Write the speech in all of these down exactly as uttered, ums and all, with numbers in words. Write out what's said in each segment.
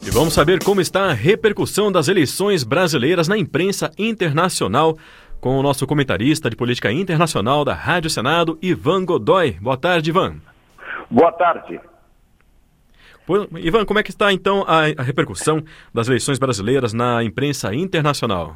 E vamos saber como está a repercussão das eleições brasileiras na imprensa internacional com o nosso comentarista de política internacional da Rádio Senado, Ivan Godoy. Boa tarde, Ivan. Boa tarde. Ivan, como é que está então a, a repercussão das eleições brasileiras na imprensa internacional?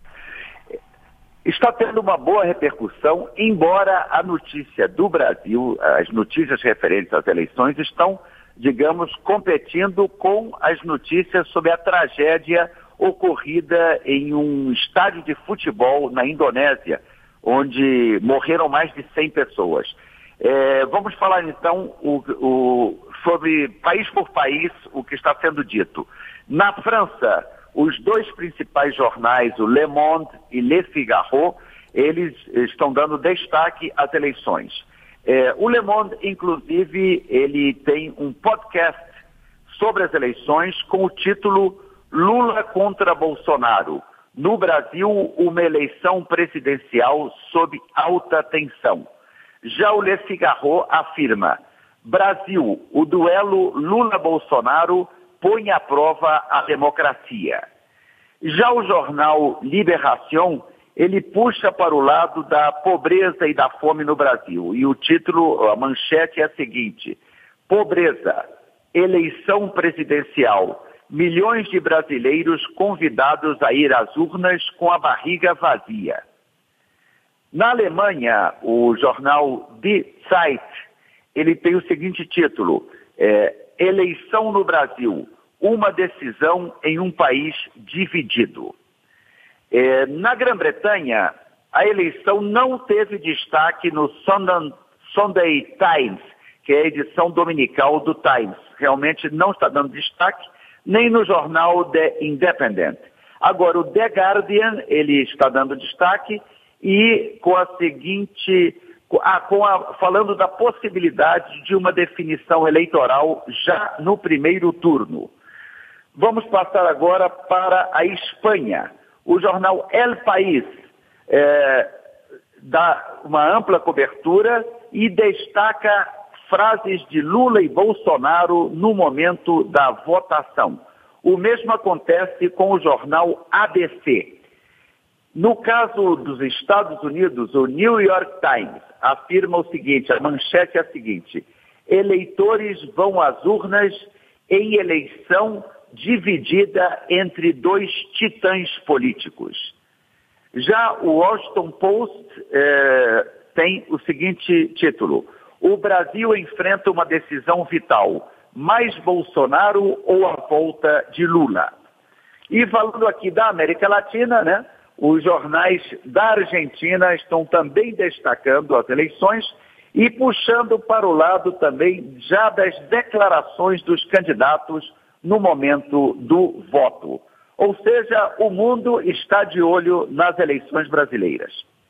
Está tendo uma boa repercussão, embora a notícia do Brasil, as notícias referentes às eleições estão, digamos, competindo com as notícias sobre a tragédia ocorrida em um estádio de futebol na Indonésia, onde morreram mais de cem pessoas. É, vamos falar então o, o, sobre país por país o que está sendo dito. Na França, os dois principais jornais, o Le Monde e Le Figaro, eles estão dando destaque às eleições. É, o Le Monde, inclusive, ele tem um podcast sobre as eleições com o título Lula contra Bolsonaro. No Brasil, uma eleição presidencial sob alta tensão. Já o Le Figaro afirma: Brasil, o duelo Lula-Bolsonaro põe à prova a democracia. Já o jornal Libération, ele puxa para o lado da pobreza e da fome no Brasil. E o título, a manchete é a seguinte: Pobreza, eleição presidencial. Milhões de brasileiros convidados a ir às urnas com a barriga vazia. Na Alemanha, o jornal Die Zeit, ele tem o seguinte título: é, Eleição no Brasil, uma decisão em um país dividido. É, na Grã-Bretanha, a eleição não teve destaque no Sunday, Sunday Times, que é a edição dominical do Times. Realmente não está dando destaque, nem no jornal The Independent. Agora, o The Guardian, ele está dando destaque e com a seguinte, ah, com a, falando da possibilidade de uma definição eleitoral já no primeiro turno. Vamos passar agora para a Espanha. O jornal El País é, dá uma ampla cobertura e destaca frases de Lula e Bolsonaro no momento da votação. O mesmo acontece com o jornal A B C. No caso dos Estados Unidos, o New York Times afirma o seguinte, a manchete é a seguinte: eleitores vão às urnas em eleição dividida entre dois titãs políticos. Já o Washington Post eh, tem o seguinte título: o Brasil enfrenta uma decisão vital, mais Bolsonaro ou a volta de Lula? E falando aqui da América Latina, né, os jornais da Argentina estão também destacando as eleições e puxando para o lado também já das declarações dos candidatos no momento do voto. Ou seja, o mundo está de olho nas eleições brasileiras.